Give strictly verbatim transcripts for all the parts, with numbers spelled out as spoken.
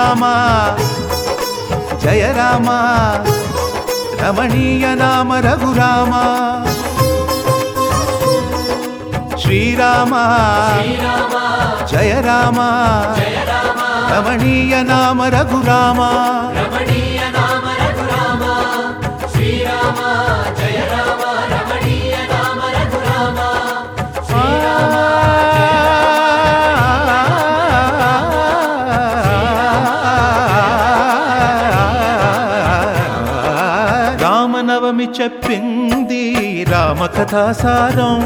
రామ జయ రామ రమణీయ నామ రఘురామ శ్రీరామ జయ రామ రమణీయ నామ రఘురామ రామనవమి చెప్పింది రామ కథాసారం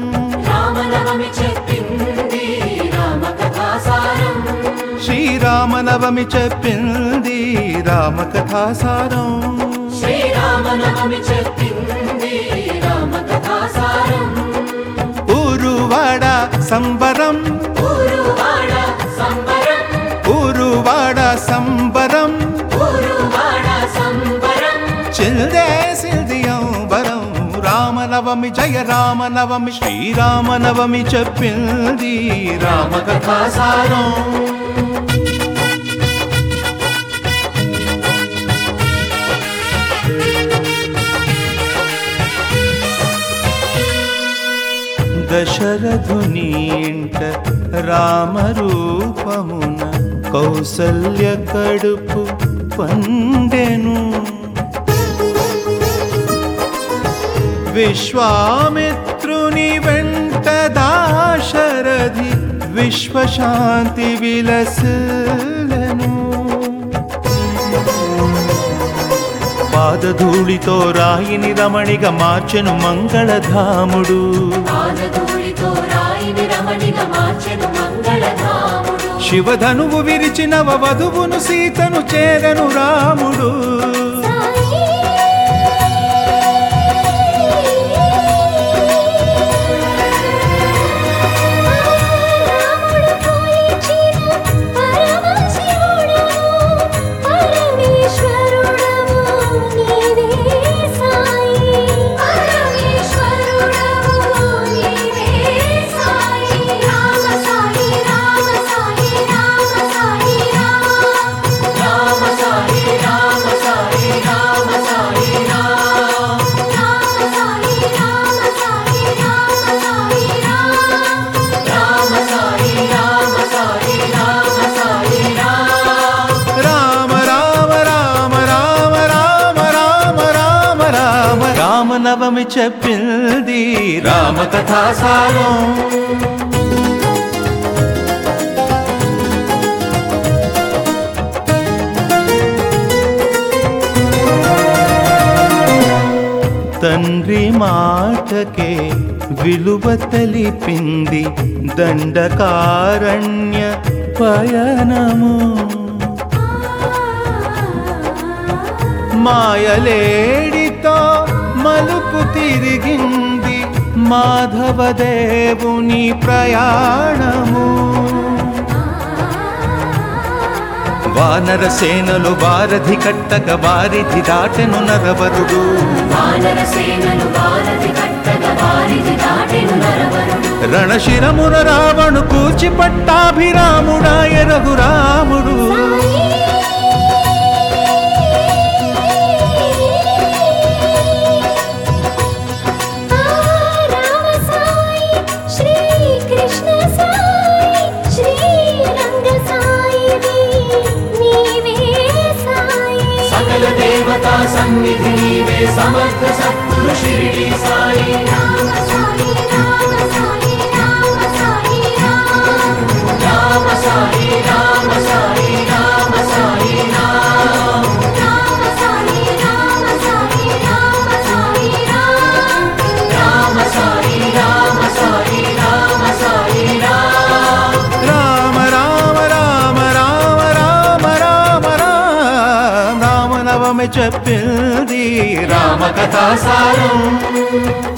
శ్రీరామనవమి చెప్పింది రామ కథాసారం ఊరువాడ సంబరం ఊరువాడ సంబరం చిల్దే సిల్దియంబరం రామనవమి జయ రామనవమి శ్రీరామనవమి చెప్పింది రామ కథాసారం దశరథుని ఇంట రామరూపమున కౌసల్య కడుపు పండెను విశ్వామిత్రుని వెంట దాశరథి విశ్వశాంతి విలసిల్లెను పాదధూళితో రాయిని రమణిగా మార్చెను మంగళధాముడు శివధనువు విరిచిన వధువును సీతను చేరను రాముడు రామనవమి చెప్పింది రామ కథాసారం తండ్రి మాటకే విలువ తెలిపింది దండకారణ్య పయనము మాయలేడితో మలుపు తిరిగింది మాధవదేవుని ప్రయాణము వానర సేనలు వారధి కట్టక వారిధి దాటెను నరవరుడు రణశిరమున రావణు కూచి పట్టాభిరాముడాయ రఘురాముడు సన్నిధి నీవే సమర్థ సద్గురు శిరిడి సాయి రామ సాయి రామ సాయి రామ సాయి రామ సాయి రామ సాయి రామ సాయి రామ సాయి రామ సాయి రామ సాయి రామ సాయి రామ సాయి రామ సాయి రామ రామ రామ రామ రామ రామ రామ రామనవమి చెప్పింది రామ కథాసారం